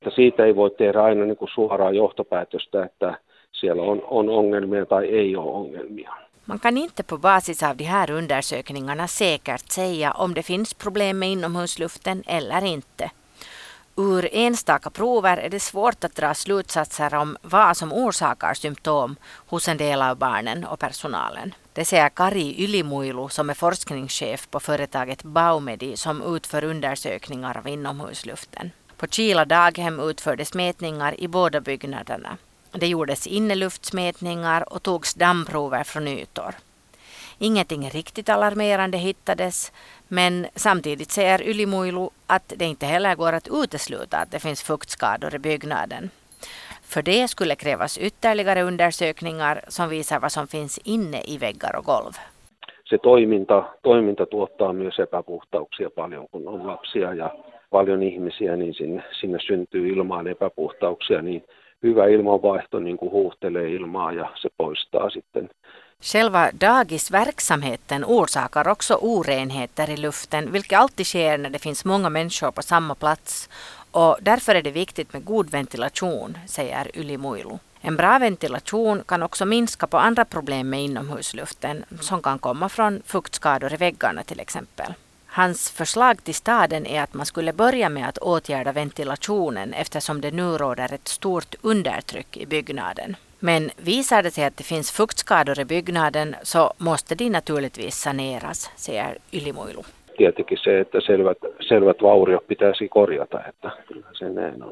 Siitä ei voi tehdä aina niin kuin suoraa johtopäätöstä, että siellä on ongelmia tai ei ole ongelmia. Man kan inte på basis av de här undersökningarna säkert säga om det finns problem med inomhusluften eller inte. Ur enstaka prover är det svårt att dra slutsatser om vad som orsakar symptom hos en del av barnen och personalen. Det säger Kari Ylimuilu som är forskningschef på företaget Baumedi som utför undersökningar av inomhusluften. På Kila daghem utfördes mätningar i båda byggnaderna. Det gjordes inneluftsmätningar och togs dammprover från ytor. Ingenting riktigt alarmerande hittades, men samtidigt säger Ylimuilu att det inte heller går att utesluta att det finns fuktskador i byggnaden. För det skulle krävas ytterligare undersökningar som visar vad som finns inne i väggar och golv. Se toiminta tuottaa myös epäpuhtauksia paljon, kun on lapsia ja paljon ihmisiä, niin sinne syntyy ilmaan epäpuhtauksia, niin hyvä ilmanvaihto niin kuin huuhtelee ilmaa ja se poistaa sitten. Själva dagisverksamheten orsakar också orenheter i luften, vilket alltid sker när det finns många människor på samma plats. Och därför är det viktigt med god ventilation, säger Ylimuilu. En bra ventilation kan också minska på andra problem med inomhusluften, som kan komma från fuktskador i väggarna till exempel. Hans förslag till staden är att man skulle börja med att åtgärda ventilationen eftersom det nu råder ett stort undertryck i byggnaden. Men visar det sig att det finns fuktskador i byggnaden så måste de naturligtvis saneras, säger Ylimuilu. Tietenkin se, että selvät vauriot pitäisi korjata, että kyllä se näin on.